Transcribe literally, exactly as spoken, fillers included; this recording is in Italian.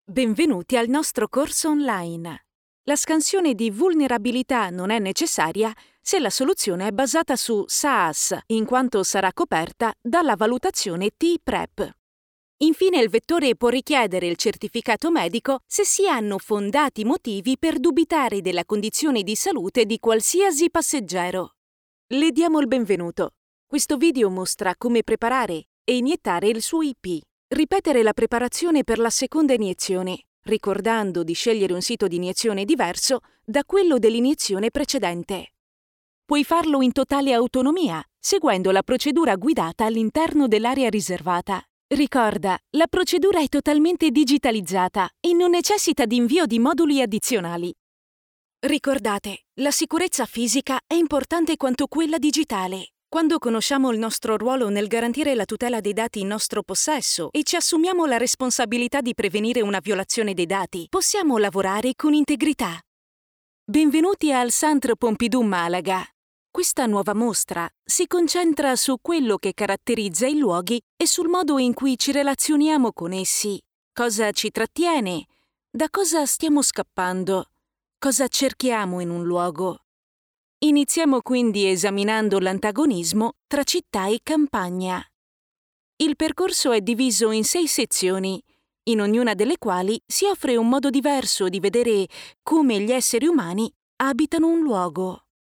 Benvenuti al nostro corso online. La scansione di vulnerabilità non è necessaria se la soluzione è basata su SaaS, in quanto sarà coperta dalla valutazione T PREP. Infine, il vettore può richiedere il certificato medico se si hanno fondati motivi per dubitare della condizione di salute di qualsiasi passeggero. Le diamo il benvenuto. Questo video mostra come preparare e iniettare il suo I P. Ripetere la preparazione per la seconda iniezione, ricordando di scegliere un sito di iniezione diverso da quello dell'iniezione precedente. Puoi farlo in totale autonomia, seguendo la procedura guidata all'interno dell'area riservata. Ricorda, la procedura è totalmente digitalizzata e non necessita di invio di moduli addizionali. Ricordate, la sicurezza fisica è importante quanto quella digitale. Quando conosciamo il nostro ruolo nel garantire la tutela dei dati in nostro possesso e ci assumiamo la responsabilità di prevenire una violazione dei dati, possiamo lavorare con integrità. Benvenuti al Centre Pompidou Malaga. Questa nuova mostra si concentra su quello che caratterizza i luoghi e sul modo in cui ci relazioniamo con essi, cosa ci trattiene, da cosa stiamo scappando, cosa cerchiamo in un luogo. Iniziamo quindi esaminando l'antagonismo tra città e campagna. Il percorso è diviso in sei sezioni, in ognuna delle quali si offre un modo diverso di vedere come gli esseri umani abitano un luogo.